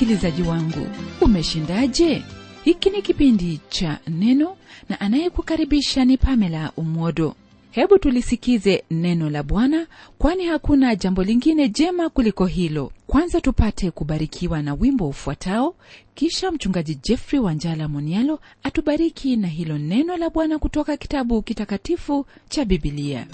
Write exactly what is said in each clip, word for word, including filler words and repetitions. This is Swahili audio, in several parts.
msikilizaji wangu, umeshindaje? Hiki ni kipindi cha Neno na anayekukaribisha ni Pamela Umodo. Hebu tulisikize neno la Bwana, kwani hakuna jambo lingine jema kuliko hilo. Kwanza tupate kubarikiwa na wimbo ufuatao, kisha mchungaji Jeffrey Wanjala Monialo atubariki na hilo neno la Bwana kutoka kitabu kitakatifu cha Biblia.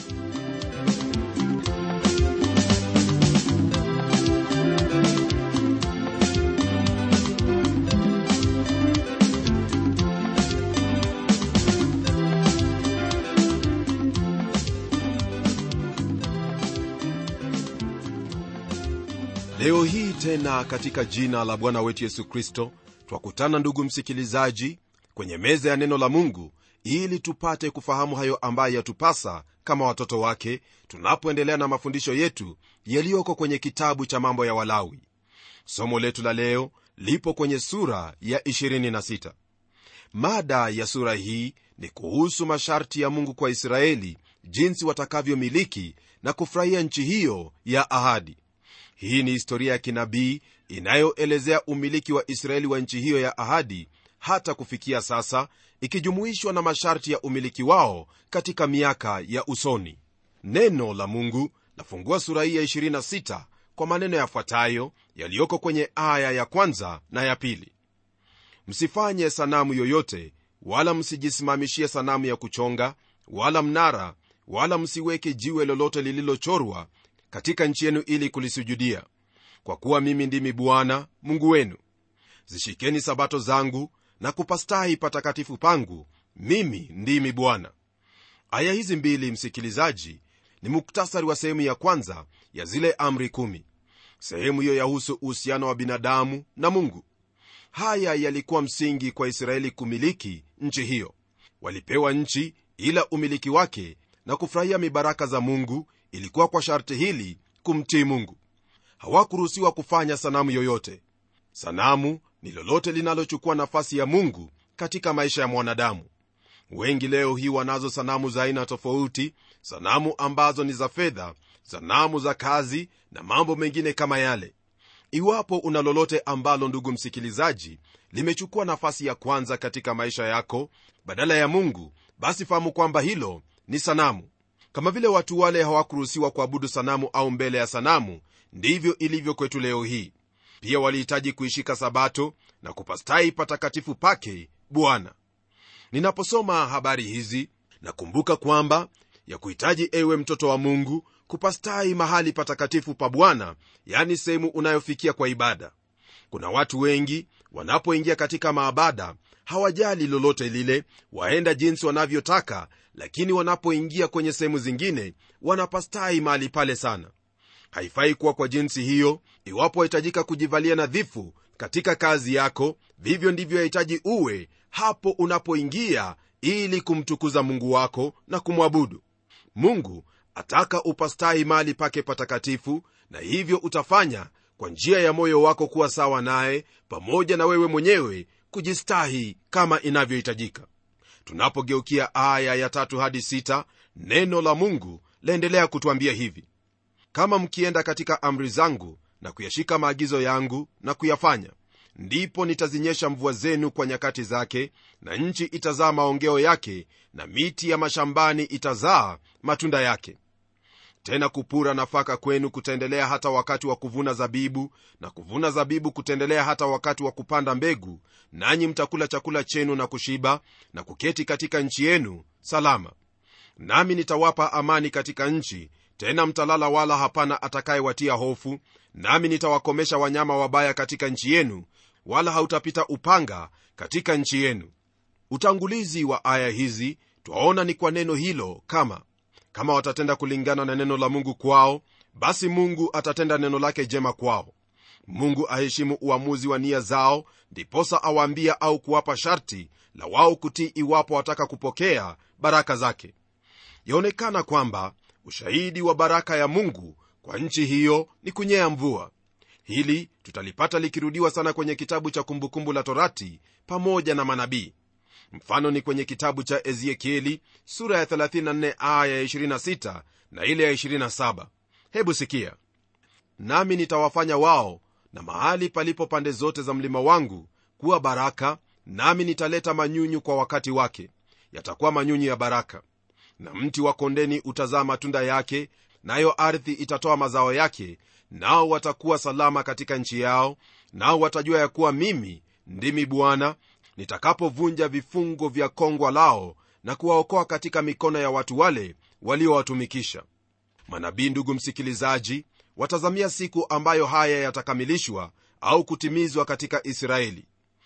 Leo hii tena katika jina la Bwana wetu Yesu Kristo, twakutana ndugu msikilizaji kwenye meza ya neno la Mungu ili tupate kufahamu hayo ambayo yatupasa kama watoto wake, tunapoendelea na mafundisho yetu yaliyoko kwenye kitabu cha Mambo ya Walawi. Somo letu la leo lipo kwenye sura ya ishirini na sita. Mada ya sura hii ni kuhusu masharti ya Mungu kwa Israeli, jinsi watakavyomiliki na kufurahia nchi hiyo ya ahadi. Hii ni historia ya kinabii inayoelezea umiliki wa Israeli wa nchi hiyo ya ahadi hata kufikia sasa, ikijumuishwa na masharti ya umiliki wao katika miaka ya usoni. Neno la Mungu lafungua sura hii ya ishirini na sita kwa maneno yafuatayo yaliyoko kwenye aya ya kwanza na ya pili. Msifanye sanamu yoyote, wala msijisimamishie sanamu ya kuchonga, wala mnara, wala msiweke jiwe lolote lililochorwa katika nchi yenu ili kulisujudia, kwa kuwa mimi ndimi Bwana Mungu wenu. Zishikeni sabato zangu na kupastahi patakatifu pangu, mimi ndimi Bwana. Aya hizi mbili, msikilizaji, ni muktasari wa sehemu ya kwanza ya zile amri kumi. Sehemu hiyo yahusu uhusiano wa binadamu na Mungu. Haya yalikuwa msingi kwa Israeli kumiliki nchi hiyo. Walipewa nchi, ila umiliki wake na kufurahia mibaraka za Mungu ilikuwa kwa sharti hili: kumtii Mungu. Hawakuruhusiwa kufanya sanamu yoyote. Sanamu ni lolote linalochukua nafasi ya Mungu katika maisha ya mwanadamu. Wengi leo hii wanazo sanamu za aina tofauti, sanamu ambazo ni za fedha, sanamu za kazi na mambo mengine kama yale. Iwapo una lolote ambalo, ndugu msikilizaji, limechukua nafasi ya kwanza katika maisha yako badala ya Mungu, basi fahamu kwamba hilo ni sanamu. Kama vile watu wale hawakuruhusiwa kuabudu sanamu au mbele ya sanamu, ndivyo ilivyo kwetu leo hii. Pia walihitaji kuishika sabato na kupastahi patakatifu pake Bwana. Ninaposoma habari hizi nakumbuka kwamba ya kuhitaji, ewe mtoto wa Mungu, kupastahi mahali patakatifu pa Bwana, yani sehemu unayofikia kwa ibada. Kuna watu wengi wanapoingia katika maabada hawajali lolote lile, waenda jinsi wanavyotaka, lakini wanapoingia kwenye sehemu zingine wanapastahi mahali pale sana. Haifai kuwa kwa jinsi hiyo. Iwapo wahitajika kujivalia nadhifu katika kazi yako, vivyo ndivyo yahitaji uwe hapo unapoingia, ili kumtukuza Mungu wako na kumwabudu. Mungu ataka upastahi mahali pake patakatifu, na hivyo utafanya kwa njia ya moyo wako kuwa sawa naye, pamoja na wewe mwenyewe kujistahi kama inavyohitajika. Tunapogeukia aya ya tatu hadi sita, neno la Mungu laendelea kutuambia hivi: kama mkienda katika amri zangu na kuyashika maagizo yangu na kuyafanya, ndipo nitazinyesha mvua zenu kwa nyakati zake, na nchi itazaa maongeo yake, na miti ya mashambani itazaa matunda yake. Tena kupura nafaka kwenu kutaendelea hata wakati wa kuvuna zabibu, na kuvuna zabibu kutaendelea hata wakati wa kupanda mbegu, nanyi mtakula chakula chenu na kushiba, na kuketi katika nchi yenu salama. Nami nitawapa amani katika nchi, tena mtalala wala hapana atakayewatia hofu. Nami nitawakomesha wanyama wabaya katika nchi yenu, wala hautapita upanga katika nchi yenu. Utangulizi wa aya hizi twaona ni kwa neno hilo kama kama watatenda kulingana na neno la Mungu kwao, basi Mungu atatenda neno lake jema kwao. Mungu aheshimu uamuzi wa nia zao, ndiposa awaambia au kuwapa sharti la wao kutii iwapo wataka kupokea baraka zake. Yaonekana kwamba ushahidi wa baraka ya Mungu kwa nchi hiyo ni kunyea mvua. Hili tutalipata likirudiwa sana kwenye kitabu cha Kumbukumbu la Torati pamoja na manabii. Mfano ni kwenye kitabu cha Ezekieli sura ya thelathini na nne aya ya ishirini na sita na ile ya ishirini na saba. Hebu sikia: nami nitawafanya wao na mahali palipo pande zote za mlima wangu kuwa baraka, nami nitaleta manyunyu kwa wakati wake, yatakuwa manyunyu ya baraka. Na mti wa kondeni utazaa matunda yake, nayo ardhi itatoa mazao yake, nao watakuwa salama katika nchi yao, nao watajua ya kuwa mimi ndimi Bwana, nitakapovunja vifungo vya kongwa lao na kuwaokoa katika mikono ya watu wale waliowatumikisha. Manabii, ndugu msikilizaji, watazamia siku ambayo haya yatakamilishwa au kutimizwa katika Israeli.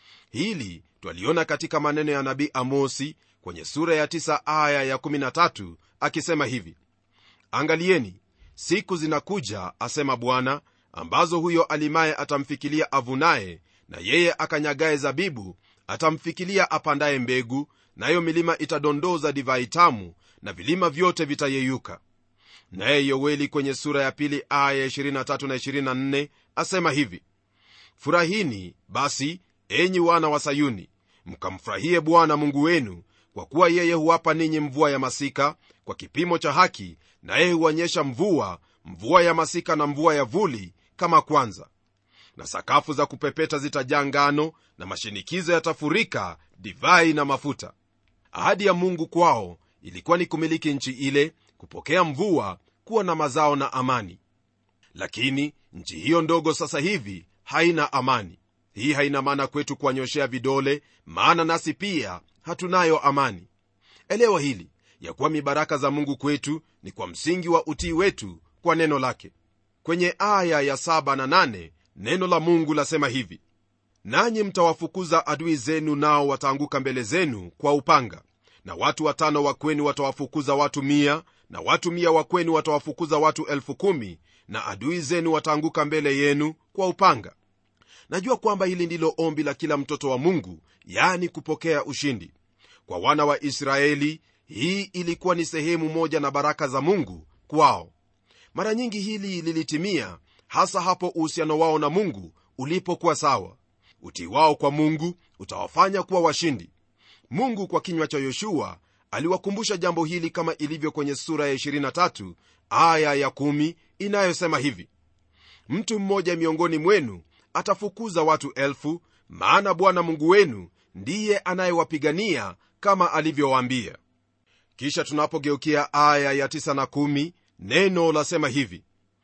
Hili twaliona katika maneno ya nabii Amosi kwenye sura ya tisa aya ya kumi na tatu, akisema hivi: angalieni, siku zinakuja, asema Bwana, ambazo huyo alimaye atamfikilia avunaye, na yeye akanyagaye zabibu atamfikilia apandaye mbegu, nayo milima itadondoza divai tamu, na vilima vyote vitayeyuka. Naye Yoeli kwenye sura ya pili aya ya ishirini na tatu na ishirini na nne asema hivi: furahini basi, enyi wana wa Sayuni, mkamfurahie Bwana Mungu wenu, kwa kuwa yeye huwapa ninyi mvua ya masika kwa kipimo cha haki, na yeye huonyesha mvua, mvua ya masika na mvua ya vuli kama kwanza. Na sakafu za kupepeta zitajaa ngano, na mashinikizo yatafurika divai na mafuta. Ahadi ya Mungu kwao ilikuwa ni kumiliki nchi ile, kupokea mvua, kuwa na mazao na amani. Lakini nchi hiyo ndogo sasa hivi haina amani. Hii haina maana kwetu kuwanyoshea vidole, maana nasi pia hatunayo amani. Elewa hili, ya kuwa mibaraka za Mungu kwetu ni kwa msingi wa utii wetu kwa neno lake. Kwenye aya ya saba na nane neno la Mungu lasema hivi: nanyi mtawafukuza adui zenu, nao wataanguka mbele zenu kwa upanga, na watu watano wa kwenu watawafukuza watu mia, na watu mia wa kwenu watawafukuza watu elfu kumi, na adui zenu wataanguka mbele yenu kwa upanga. Najua kwamba hili ndilo ombi la kila mtoto wa Mungu, yani kupokea ushindi. Kwa wana wa Israeli hii ilikuwa ni sehemu moja na baraka za Mungu kwao. Mara nyingi hili lilitimia hasa hapo uhusiano wao na Mungu ulipokuwa sawa. Utii wao kwa Mungu utawafanya kuwa washindi. Mungu kwa kinywa cha Yoshua aliwakumbusha jambo hili, kama ilivyo kwenye sura ya ishirini na tatu aya ya kumi inayosema hivi: mtu mmoja miongoni mwenu atafukuza watu elfu, maana Bwana Mungu wenu ndiye anayewapigania kama alivyowaambia. Kisha tunapogeukia aya ya tisa na kumi, neno lasema hivi: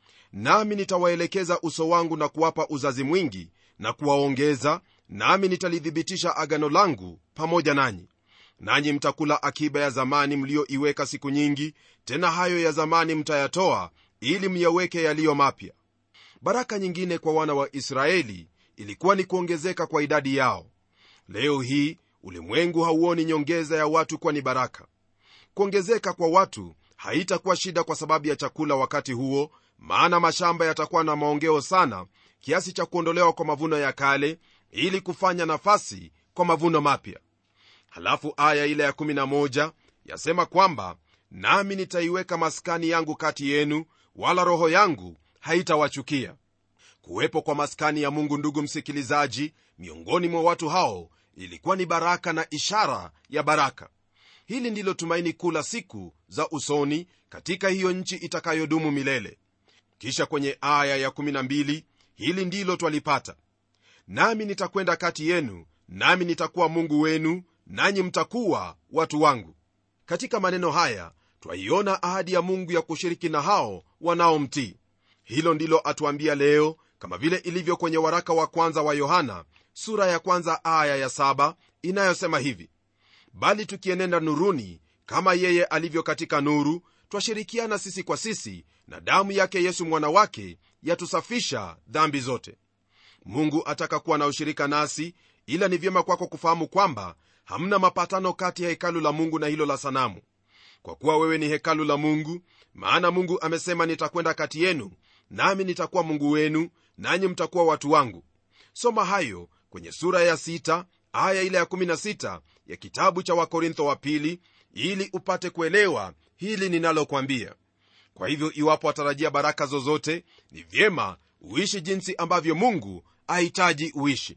nami nitawaelekeza uso wangu na kuwapa uzazi mwingi na kuwaongeza, nami nitalidhibitisha agano langu pamoja nanyi. Nanyi mtakula akiba ya zamani mlioiweka siku nyingi, tena hayo ya zamani mtayatoa ili myaweke yaliyo mapya. Baraka nyingine kwa wana wa Israeli ilikuwa ni kuongezeka kwa idadi yao. Leo hii ulimwengu hauoni nyongeza ya watu kuwa ni baraka. Kuongezeka kwa watu haitakuwa shida kwa sababu ya chakula wakati huo, maana mashamba yatakuwa na maongeo sana kiasi cha kuondolewa kwa mavuno ya kale ili kufanya nafasi kwa mavuno mapya. Halafu aya ile ya kumi na moja yasema kwamba nami nitaiweka maskani yangu kati yenu, wala roho yangu haitawachukia. Kuwepo kwa maskani ya Mungu, ndugu msikilizaji, miongoni mwa watu hao ilikuwa ni baraka na ishara ya baraka. Hili ndilo tumaini kuu la siku za usoni katika hiyo nchi itakayodumu milele. Kisha kwenye aya ya kumi na mbili hili ndilo twalipata: nami nitakwenda kati yenu, nami nitakuwa Mungu wenu, nanyi mtakuwa watu wangu. Katika maneno haya twaiona ahadi ya Mungu ya kushiriki na hao wanaomtii. Hilo ndilo atuambia leo, kama vile ilivyo kwenye waraka wa kwanza wa Yohana sura ya kwanza aya ya saba inayosema hivi: bali tukienenda nuruni kama yeye alivyo katika nuru, twashirikiana sisi kwa sisi, na damu yake Yesu mwana wake yatusafisha dhambi zote. Mungu ataka kuwa na ushirika nasi, ila ni vyema kwako kufahamu kwamba hamna mapatano kati ya hekalu la Mungu na hilo la sanamu. Kwa kuwa wewe ni hekalu la Mungu, maana Mungu amesema, nitakwenda kati yenu, nami nitakuwa Mungu wenu, nanyi mtakuwa watu wangu. Soma hayo kwenye sura ya sita aya ile ya kumi na sita ya kitabu cha Wakorintho wa pili, ili upate kuelewa hili ninalokuambia. Kwa hivyo iwapo watarajia baraka zozote, ni vyema uishi jinsi ambavyo Mungu ahitaji uishi.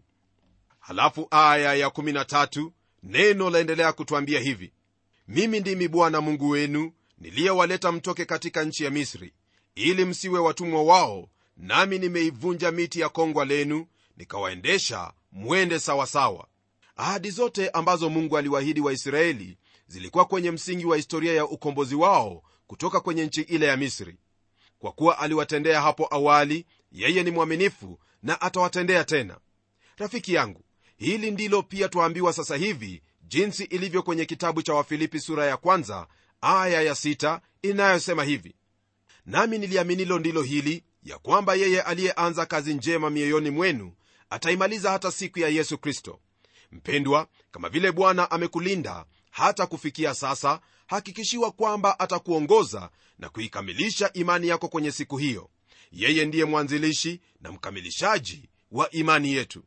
Halafu aya ya kumi na tatu neno laendelea kutuambia hivi: mimi ndimi Bwana Mungu wenu, niliyewaleta mtoke katika nchi ya Misri, ili msiwe watumwa wao nami nimeivunja miti ya kongwa lenu, nikawaendesha mwende sawasawa. Ahadi zote ambazo Mungu aliwaahidi Waisraeli zilikuwa kwenye msingi wa historia ya ukombozi wao kutoka kwenye nchi ile ya Misri. Kwa kuwa aliwatendea hapo awali, yeye ni mwaminifu na atawatendea tena. Rafiki yangu, hili ndilo pia tuambiwa sasa hivi, jinsi ilivyo kwenye kitabu cha Wafilipi sura ya kwanza aya ya sita inayosema hivi: nami niliaminilo ndilo hili, ya kwamba yeye aliyeanza kazi njema mioyoni mwenu ataimaliza hata siku ya Yesu Kristo. Mpendwa, kama vile Bwana amekulinda hata kufikia sasa, hakikishiwa kwamba atakuongoza na kuikamilisha imani yako kwenye siku hiyo. Yeye ndiye mwanzilishi na mkamilishaji wa imani yetu.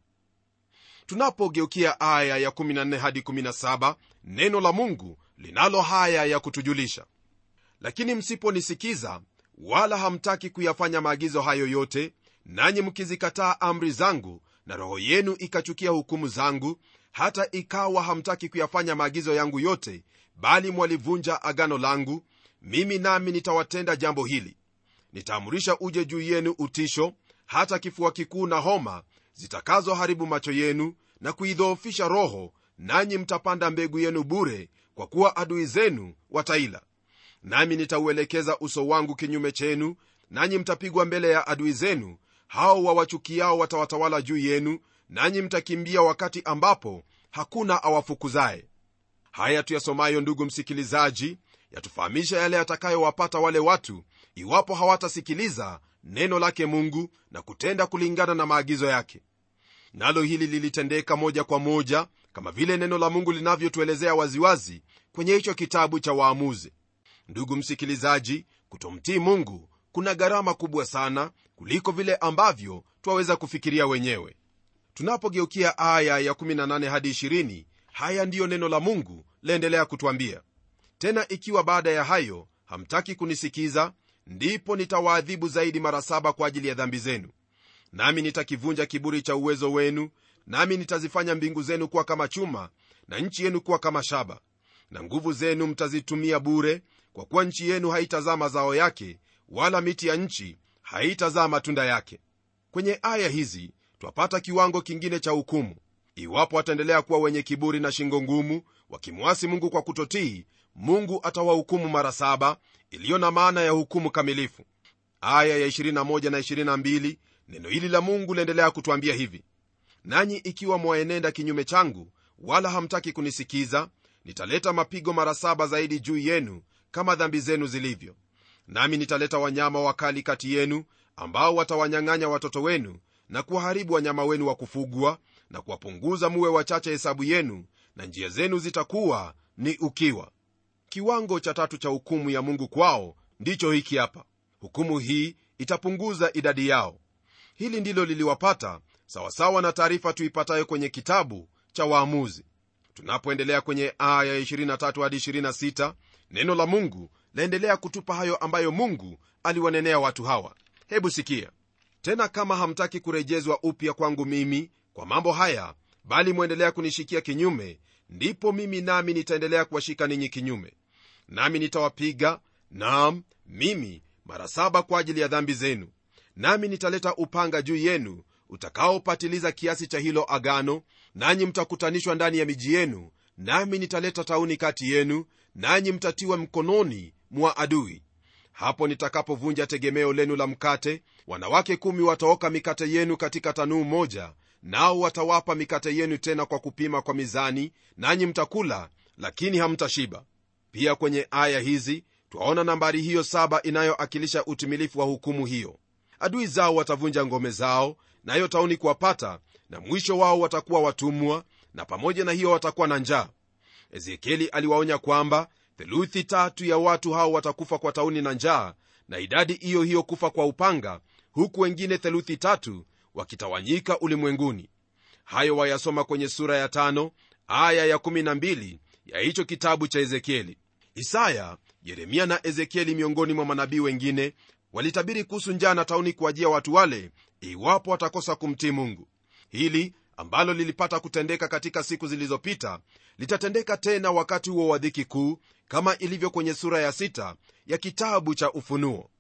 Tunapogeukia aya ya kumi na nne hadi kumi na saba, neno la Mungu linalo haya ya kutujulisha: lakini msiponisikiza wala hamtaki kuyafanya maagizo hayo yote, nanyi mkizikataa amri zangu, na roho yenu ikachukia hukumu zangu, hata ikawa hamtaki kuyafanya maagizo yangu yote, bali mwalivunja agano langu, mimi nami nitawatenda jambo hili: nitaamurisha uje juu yenu utisho, hata kifua kikuu na homa, zitakazoharibu macho yenu na kuidhoofisha roho, nanyi mtapanda mbegu yenu bure, kwa kuwa adui zenu wataila. Nami nitauelekeza uso wangu kinyume chenu, nanyi mtapigwa mbele ya adui zenu, hao wawachukiao watawatawala juu yenu, nanyi mtakimbia wakati ambapo hakuna awafukuzaye. Haya tuyasomayo, ndugu msikilizaji, yatufahamisha yale yatakayowapata wale watu iwapo hawatasikiliza neno lake Mungu na kutenda kulingana na maagizo yake. Nalo hili lilitendeka moja kwa moja, kama vile neno la Mungu linavyotuelezea waziwazi kwenye hicho kitabu cha Waamuzi. Ndugu msikilizaji, kutomtii Mungu kuna gharama kubwa sana kuliko vile ambavyo twaweza kufikiria wenyewe. Tunapogeukia aya ya kumi na nane hadi ishirini, haya ndiyo neno la Mungu laendelea kutuambia: tena ikiwa baada ya hayo hamtaki kunisikiza, ndipo nitawaadhibu zaidi mara saba kwa ajili ya dhambi zenu. Nami nitakivunja kiburi cha uwezo wenu, nami nitazifanya mbingu zenu kuwa kama chuma na nchi yenu kuwa kama shaba, na nguvu zenu mtazitumia bure, kwa kuwa nchi yenu haitazaa mazao yake, wala miti ya nchi haitazaa matunda yake. Kwenye aya hizi twapata kiwango kingine cha hukumu. Iwapo wataendelea kuwa wenye kiburi na shingo ngumu, wakimwasi Mungu kwa kutotii, Mungu atawahukumu mara saba, iliyo na maana ya hukumu kamilifu. Aya ya ishirini na moja na ishirini na mbili, neno hili la Mungu laendelea kutuambia hivi: nanyi ikiwa mwaenenda kinyume changu, wala hamtaki kunisikiza, nitaleta mapigo mara saba zaidi juu yenu, kama dhambi zenu zilivyo. Nami nitaleta wanyama wakali kati yenu, ambao watawanyang'anya watoto wenu na kuwaharibu wanyama wenu wa kufugwa, na kuwapunguza muwe wachache hesabu yenu, na njia zenu zitakuwa ni ukiwa. Kiwango cha tatu cha hukumu ya Mungu kwao ndicho hiki hapa. Hukumu hii itapunguza idadi yao. Hili ndilo liliwapata sawasawa na taarifa tuipatayo kwenye kitabu cha Waamuzi. Tunapoendelea kwenye aya ya ishirini na tatu hadi ishirini na sita, neno la Mungu laendelea kutupa hayo ambayo Mungu aliwanenea watu hawa. Hebu sikia: tena kama hamtaki kurejezwa upya kwangu mimi kwa mambo haya, bali muendelea kunishikia kinyume, ndipo mimi nami nitaendelea kuwashika ninyi kinyume, nami nitawapiga, naam mimi, mara saba kwa ajili ya dhambi zenu. Nami nitaleta upanga juu yenu utakaopatiliza kiasi cha hilo agano, nanyi mtakutanishwa ndani ya miji yenu, nami nitaleta tauni kati yenu, nanyi mtatiwa mkononi mwa adui. Hapo nitakapovunja tegemeo lenu la mkate, wanawake kumi wataoka mikate yenu katika tanuu moja, nao watawapa mikate yenu tena kwa kupima kwa mizani, nanyi mtakula lakini hamtashiba. Pia kwenye aya hizi twaona nambari hiyo saba inayoakilisha utimilifu wa hukumu hiyo. Adui zao watavunja ngome zao, nayo tauni kuwapata, na mwisho wao watakuwa watumwa, na pamoja na hiyo watakuwa na njaa. Ezekieli aliwaonya kwamba theluthi tatu ya watu hao watakufa kwa tauni na njaa, na idadi hiyo hiyo kufa kwa upanga, huku wengine theluthi tatu wakitawanyika ulimwenguni. Hayo wayasoma kwenye sura ya tano aya ya kumi na mbili ya hicho kitabu cha Ezekieli. Isaya, Yeremia na Ezekieli miongoni mwa manabii wengine walitabiri kuhusu njaa na tauni kuwajia watu wale iwapo watakosa kumtii Mungu. Hili ambalo lilipata kutendeka katika siku zilizopita litatendeka tena wakati huo wa dhiki kuu, kama ilivyo kwenye sura ya sita ya kitabu cha Ufunuo.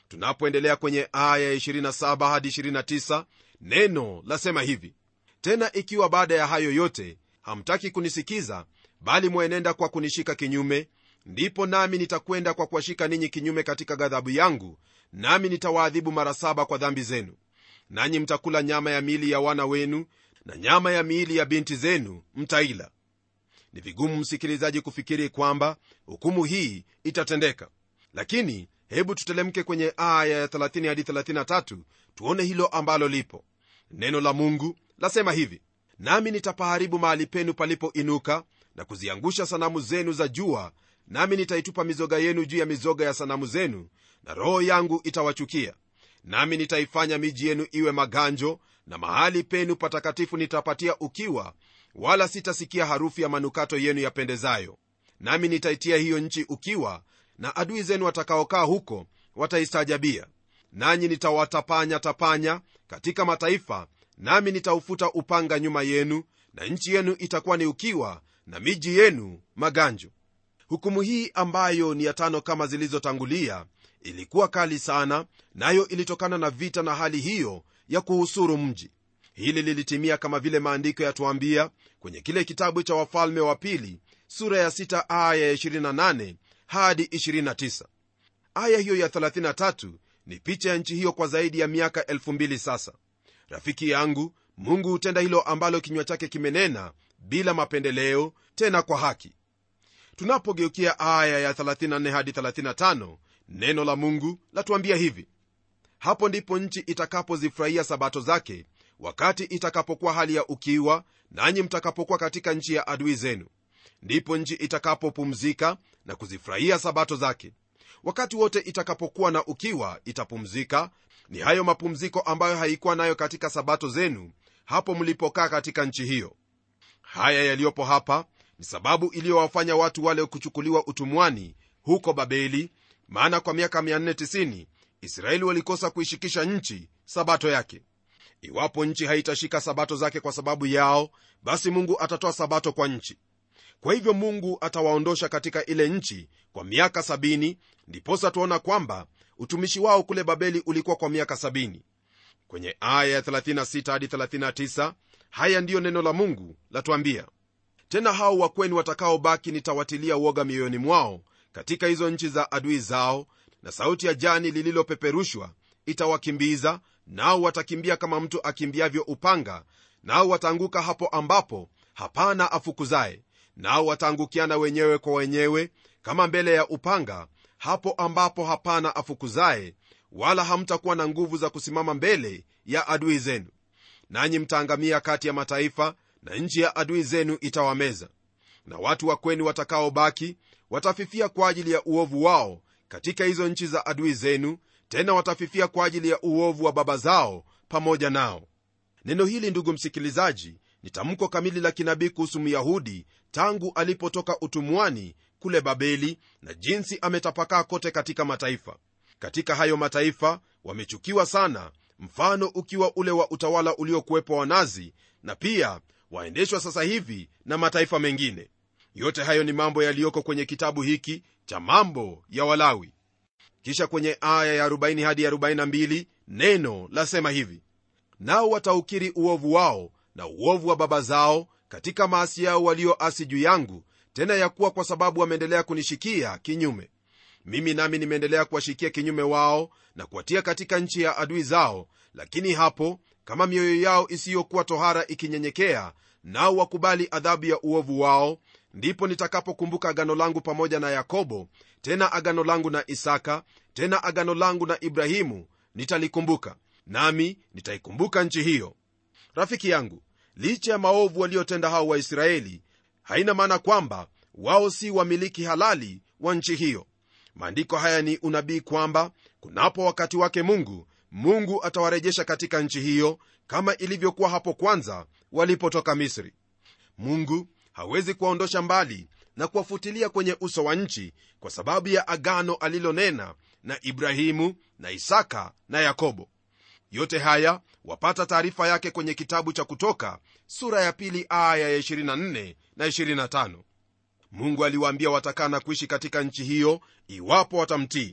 Tunapoendelea kwenye aya ya ishirini na saba hadi ishirini na tisa, neno lasema hivi: tena ikiwa baada ya hayo yote hamtaki kunisikiza, bali mwenenda kwa kunishika kinyume, ndipo nami nitakwenda kwa kuwashika ninyi kinyume katika ghadhabu yangu, nami nitawaadhibu mara saba kwa dhambi zenu. Nanyi mtakula nyama ya miili ya wana wenu na nyama ya miili ya binti zenu mtaila. Ni vigumu, msikilizaji, kufikiri kwamba hukumu hii itatendeka, lakini hebu tutelemke kwenye aya ya thelathini hadi thelathini na tatu tuone hilo ambalo lipo. Neno la Mungu lasema hivi: nami nitapaharibu mahali penu palipoinuka na kuziangusha sanamu zenu za jua, nami nitaitupa mizoga yenu juu ya mizoga ya sanamu zenu, na roho yangu itawachukia. Nami nitaifanya miji yenu iwe maganjo, na mahali penu patakatifu nitapatia ukiwa, wala sitasikia harufu ya manukato yenu yapendezayo. Nami nitaitia hiyo nchi ukiwa, na adui zenu watakaokaa huko wataistajabia. Nanyi nitawatapanya tapanya katika mataifa, nami nitaufuta upanga nyuma yenu, na nchi yenu itakuwa ni ukiwa, na miji yenu maganjo. Hukumu hii ambayo ni ya tano kama zilizotangulia ilikuwa kali sana, nayo ilitokana na vita na hali hiyo ya kuhusuru mji. Hili lilitimia kama vile maandiko yatuambia kwenye kile kitabu cha Wafalme wa Pili sura ya sita aya ya ishirini na nane hadi ishirini na tisa. Aya hiyo ya thelathini na tatu ni picha ya nchi hiyo kwa zaidi ya miaka elfu mbili sasa. Rafiki yangu, Mungu hutenda hilo ambalo kinywa chake kimenena, bila mapendeleo, tena kwa haki. Tunapogeukia aya ya thelathini na nne hadi thelathini na tano, neno la Mungu latuambia hivi: hapo ndipo nchi itakapozifurahia sabato zake, wakati itakapokuwa hali ya ukiwa, nanyi mtakapokuwa katika nchi ya adui zenu. Ndipo nchi itakapopumzika na kuzifurahia sabato zake. Wakati wote itakapokuwa na ukiwa itapumzika. Ni hayo mapumziko ambayo haikuwa nayo katika sabato zenu hapo mlipokaa katika nchi hiyo. Haya yaliyopo hapa ni sababu iliyowafanya watu wale kuchukuliwa utumwani huko Babeli, maana kwa miaka mia nne tisini Israeli walikosa kuishikisha nchi sabato yake. Iwapo nchi haitashika sabato zake kwa sababu yao, basi Mungu atatoa sabato kwa nchi. Kwa hivyo Mungu atawaondosha katika ile nchi kwa miaka sabini. Ndiposa tuona kwamba utumishi wao kule Babeli ulikuwa kwa miaka sabini. Kwenye aya ya thelathini na sita hadi thelathini na tisa, haya ndiyo neno la Mungu latuambia: tena hao wakweni watakaobaki nitawatilia uoga mioyoni mwao katika hizo nchi za adui zao, na sauti ya jani lililopeperushwa itawakimbiza, nao watakimbia kama mtu akimbiavyo upanga, nao wataanguka hapo ambapo hapana afukuzaye, nao wataangukiana wenyewe kwa wenyewe kama mbele ya upanga, hapo ambapo hapana afukuzaye, wala hamtakuwa na nguvu za kusimama mbele ya adui zenu. Nanyi mtaangamia kati ya mataifa, na nchi ya adui zenu itawameza. Na watu wa kwenu watakaobaki watafifia kwa ajili ya uovu wao katika hizo nchi za adui zenu, tena watafifia kwa ajili ya uovu wa baba zao pamoja nao. Neno hili, ndugu msikilizaji, ni tamko kamili la kinabii kuhusu Myahudi tangu alipotoka utumwani kule Babeli, na jinsi ametapakaa kote katika mataifa. Katika hayo mataifa wamechukiwa sana, mfano ukiwa ule wa utawala uliokuwepo wa Nazi, na pia waendeshwa sasa hivi na mataifa mengine. Yote hayo ni mambo yaliyoko kwenye kitabu hiki cha Mambo ya Walawi. Kisha kwenye aya ya arobaini hadi arobaini na mbili neno lasema hivi: nao wataukiri uovu wao na uovu wa baba zao katika maasi yao walioasi juu yangu, tena ya kuwa kwa sababu wameendelea kunishikia kinyume. Mimi nami nimeendelea kuwashikia kinyume wao na kuwatia katika nchi ya adui zao, lakini hapo kama mioyo yao isiyokuwa tohara ikinyenyekea, nao wakubali adhabu ya uovu wao, ndipo nitakapokumbuka agano langu pamoja na Yakobo, tena agano langu na Isaka, tena agano langu na Ibrahimu nitalikumbuka, nami nitaikumbuka nchi hiyo. Rafiki yangu, licha ya maovu waliotenda hao Waisraeli, haina maana kwamba wao si wamiliki halali wa nchi hiyo. Maandiko haya ni unabii kwamba kunapo wakati wake Mungu, Mungu atawarejesha katika nchi hiyo kama ilivyokuwa hapo kwanza walipotoka Misri. Mungu hawezi kuwaondosha mbali na kuwafutilia kwenye uso wa nchi kwa sababu ya agano alilonena na Ibrahimu na Isaka na Yakobo. Yote haya wapata taarifa yake kwenye kitabu cha Kutoka sura ya pili aya ya ishirini na nne na ishirini na tano. Mungu aliwaambia watakaa na kuishi katika nchi hiyo iwapo watamtii,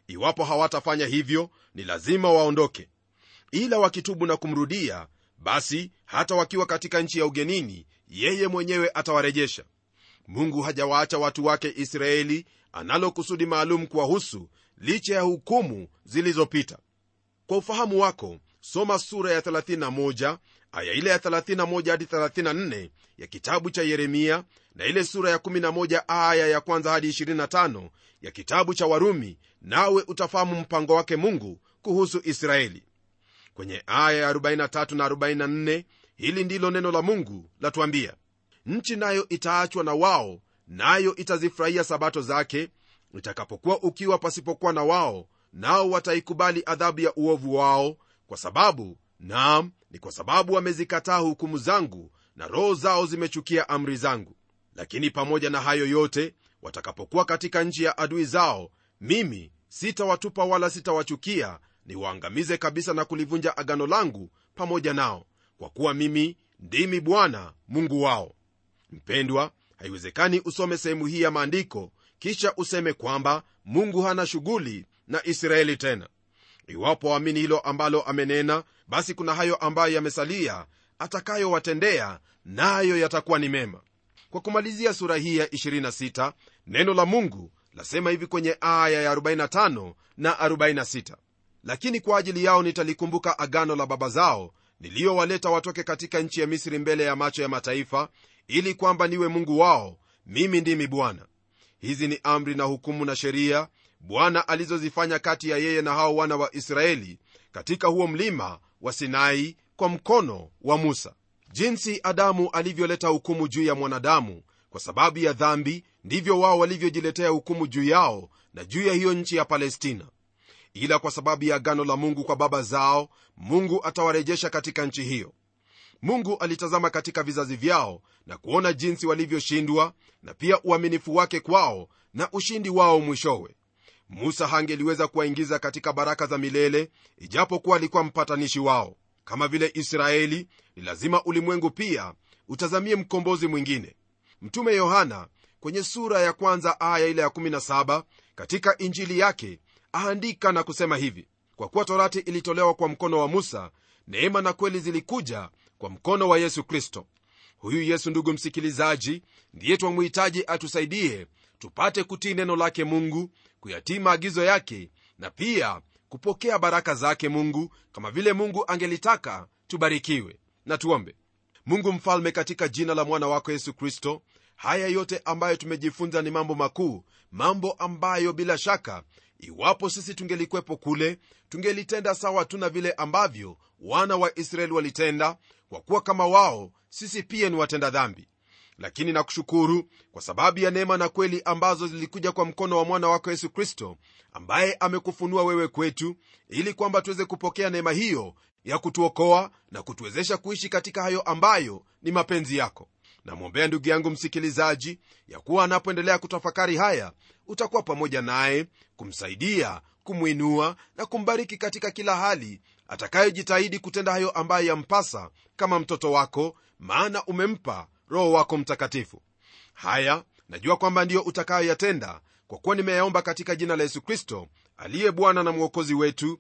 Iwapo hawatafanya hivyo, ni lazima waondoke. Ila wakitubu na kumrudia, basi hata wakiwa katika nchi ya ugenini, yeye mwenyewe atawarejesha. Mungu hajawaacha watu wake Israeli analo kusudi maalum kuwahusu, licha ya hukumu zilizopita. Kwa ufahamu wako, soma sura ya thelathini na moja aya ile ya thelathini na moja hadi thelathini na nne ya kitabu cha Yeremia, na ile sura ya kumi na moja aya ya kwanza hadi ishirini na tano ya kitabu cha Warumi, nawe utafahamu mpango wake Mungu kuhusu Israeli. Kwenye aya ya arobaini na tatu na arobaini na nne, hili ndilo neno la Mungu latuambia: nchi nayo itaachwa na wao, nayo itazifurahia sabato zake, itakapokuwa ukiwa pasipokuwa na wao, nao wataikubali adhabu ya uovu wao, kwa sababu naam, ni kwa sababu wamezikataa hukumu zangu, na roho zao zimechukia amri zangu. Lakini pamoja na hayo yote, watakapokuwa katika nchi ya adui zao, mimi sitawatupa wala sitawachukia, niwaangamize kabisa na kulivunja agano langu pamoja nao, kwa kuwa mimi ndimi Bwana Mungu wao. Mpendwa, haiwezekani usome sehemu hii ya maandiko kisha useme kwamba Mungu hana shughuli na Israeli tena. Iwapo waamini hilo ambalo amenena, basi kuna hayo ambayo yamesalia atakayowatendea, nayo yatakuwa ni mema. Kwa kumalizia sura hii ya ishirini na sita, neno la Mungu lasema hivi kwenye aya ya arobaini na tano na arobaini na sita: lakini kwa ajili yao nitalikumbuka agano la baba zao, niliyowaleta watoke katika nchi ya Misri mbele ya macho ya mataifa, ili kwamba niwe Mungu wao. Mimi ndimi Bwana. Hizi ni amri na hukumu na sheria Bwana alizozifanya kati ya yeye na hao wana wa Israeli katika huo mlima wa Sinai kwa mkono wa Musa. Jinsi Adamu alivyoleta hukumu juu ya mwanadamu kwa sababu ya dhambi, ndivyo wao walivyojiletea hukumu juu yao na juu ya hiyo nchi ya Palestina. Ila kwa sababu ya agano la Mungu kwa baba zao, Mungu atawarejesha katika nchi hiyo. Mungu alitazama katika vizazi vyao na kuona jinsi walivyoshindwa, na pia uaminifu wake kwao na ushindi wao mwishowe. Musa hangeliweza kuwaingiza katika baraka za milele, ijapokuwa alikuwa mpatanishi wao. Kama vile Israeli, ni lazima ulimwengu pia utazamie mkombozi mwingine. Mtume Yohana kwenye sura ya kwanza aya ile ya kumi na saba katika injili yake aandika na kusema hivi: kwa kuwa torati ilitolewa kwa mkono wa Musa, neema na kweli zilikuja kwa mkono wa Yesu Kristo. Huyu Yesu, ndugu msikilizaji, ndiye twamhitaji atusaidie tupate kutii neno lake Mungu, kuyatii maagizo yake, na pia kupokea baraka zake Mungu kama vile Mungu angelitaka tubarikiwe. Na tuombe. Mungu mfalme, katika jina la mwana wako Yesu Kristo, haya yote ambayo tumejifunza ni mambo makuu, mambo ambayo bila shaka iwapo sisi tungelikwepo kule, tungelitenda sawa tu na vile ambavyo wana wa Israeli walitenda, kwa kuwa kama wao sisi pia ni watenda dhambi. Lakini nakushukuru kwa sababu ya neema na kweli ambazo zilikuja kwa mkono wa mwana wako Yesu Kristo, ambaye amekufunua wewe kwetu, ili kwamba tuweze kupokea neema hiyo ya kutuokoa na kutuwezesha kuishi katika hayo ambayo ni mapenzi yako. Namwombea ndugu yangu msikilizaji, ya kuwa anapoendelea kutafakari haya, utakuwa pamoja naye kumsaidia, kumwinua na kumbariki katika kila hali, atakayejitahidi kutenda hayo ambayo yampasa kama mtoto wako, maana umempa Roho wako Mtakatifu. Haya najua kwamba ndiyo utakayoyatenda, kwa kuwa nimeyaomba katika jina la Yesu Kristo aliye Bwana na Mwokozi wetu,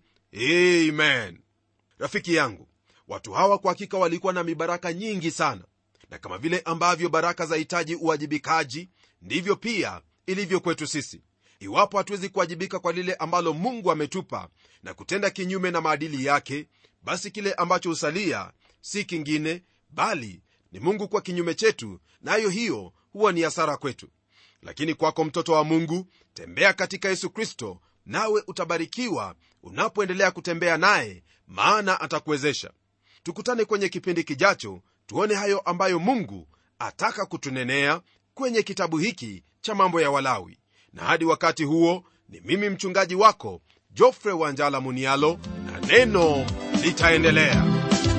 amen. Rafiki yangu, watu hawa kwa hakika walikuwa na mibaraka nyingi sana, na kama vile ambavyo baraka zahitaji uwajibikaji, ndivyo pia ilivyo kwetu sisi. Iwapo hatuwezi kuwajibika kwa lile ambalo Mungu ametupa na kutenda kinyume na maadili yake, basi kile ambacho usalia si kingine bali ni Mungu kwa kinyume chetu, nayo hiyo huwa ni hasara kwetu. Lakini kwako mtoto wa Mungu, tembea katika Yesu Kristo, nawe utabarikiwa unapoendelea kutembea naye, maana atakuwezesha. Tukutane kwenye kipindi kijacho, tuone hayo ambayo Mungu ataka kutunenea kwenye kitabu hiki cha Mambo ya Walawi. Na hadi wakati huo, ni mimi mchungaji wako Geoffrey Wanjala Munialo, na neno litaendelea.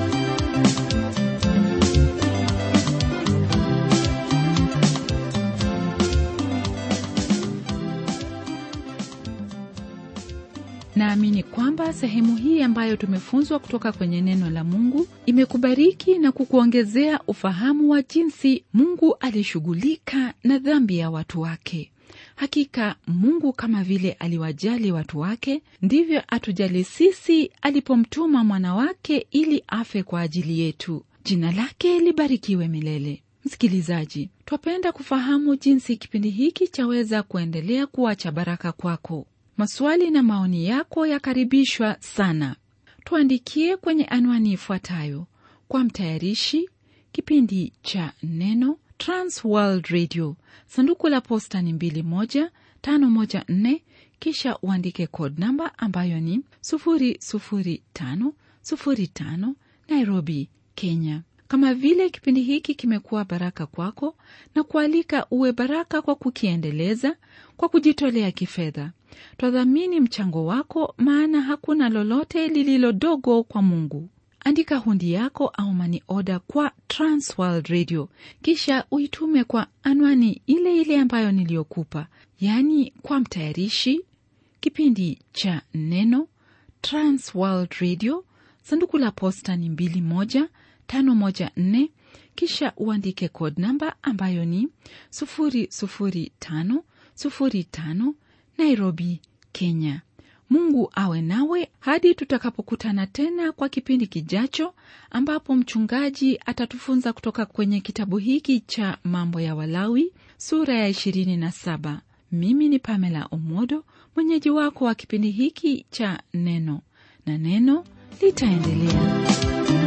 Naamini kwamba sehemu hii ambayo tumefunzwa kutoka kwenye neno la Mungu imekubariki na kukuongezea ufahamu wa jinsi Mungu alishughulika na dhambi ya watu wake. Hakika Mungu kama vile aliwajali watu wake, ndivyo atujali sisi alipomtuma mwana wake ili afe kwa ajili yetu. Jina lake libarikiwe milele. Msikilizaji, twapenda kufahamu jinsi kipindi hiki chaweza kuendelea kuwa cha baraka kwako. Maswali na maoni yako yakaribishwa sana. Tuandikie kwenye anwani ifuatayo: kwa mtayarishi kipindi cha Neno, Trans World Radio, sanduku la posta ni mbili moja tano moja nne, kisha uandike code namba ambayo ni sufuri sufuri tano sufuri tano, Nairobi, Kenya. Kama vile kipindi hiki kimekuwa baraka kwako, na kualika uwe baraka kwa kukiendeleza kwa kujitolea kifedha. Twadhamini mchango wako, maana hakuna lolote lililodogo kwa Mungu. Andika hundi yako au mani order kwa Trans World Radio, kisha uitume kwa anwani ile ile ambayo niliyokupa, yani kwa mtayarishi kipindi cha Neno, Trans World Radio, sanduku la posta ni mbili moja tano moja nne, kisha uandike code namba ambayo ni sufuri sufuri tano sufuri tano, Nairobi, Kenya. Mungu awe nawe hadi tutakapokutana tena kwa kipindi kijacho, ambapo mchungaji atatufunza kutoka kwenye kitabu hiki cha Mambo ya Walawi sura ya ishirini na saba. Mimi ni Pamela Omodo, mwenyeji wako wa kipindi hiki cha Neno, na neno litaendelea.